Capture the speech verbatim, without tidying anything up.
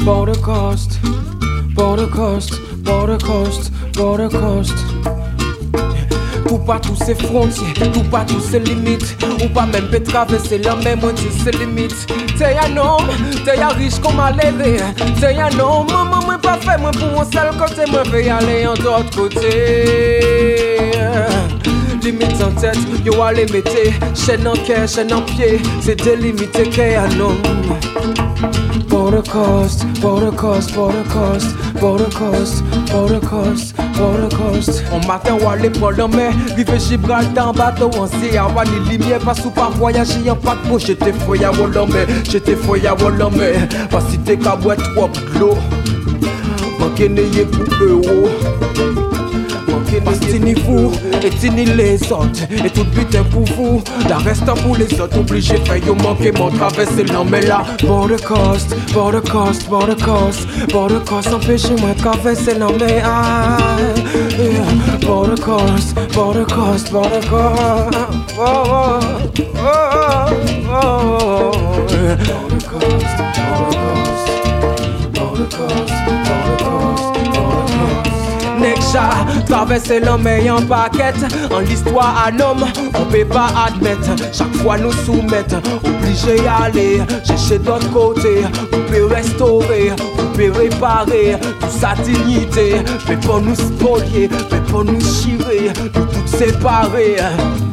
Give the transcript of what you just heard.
border coast, border coast, border coast, border coast. Tout pas tous ces frontières, tout pas tous ces limites. Ou pas même peut traverser la même moi tous ces limites. T'es un homme, t'es un riche comme à lever. T'es un homme, maman moi pas fait moi pour un seul côté. Moi vais aller en d'autre côté. Limite en tête, yo allez mettre chaîne en cœur, chaîne en pied. C'est délimité qu'est un homme. Border coast, border coast, border coast, border coast, border coast, border coast. On matin ou aller pour la mer, vivre Gibraltar en bateau en sea. Awa ni lumière, pas sous pas voyager en paquebot. J'étais fouillé à Wallomé, j'étais fouillé à Wallomé. Pas si t'es qu'à boire trop de l'eau. Manquez n'ayez pour euro. Parce que ni vous, et ni les autres. Et tout but est pour vous, la reste pour les autres. Obligé de faire manquer mon traverser l'homme là. Border coast, border coast, border coast, border coast. Empêchez-moi de traverser l'homme là. Border coast, border coast, border coast. Oh, oh, oh, oh, oh. Border coast, border coast, border coast, border coast. Nexa, traverser l'homme en paquette. En l'histoire un homme, on peut pas admettre. Chaque fois nous soumettre, obligé d'aller chercher d'autre côté. On peut restaurer, on peut réparer toute sa dignité. Mais pour nous spolier, mais pour nous chirer, nous tout séparer.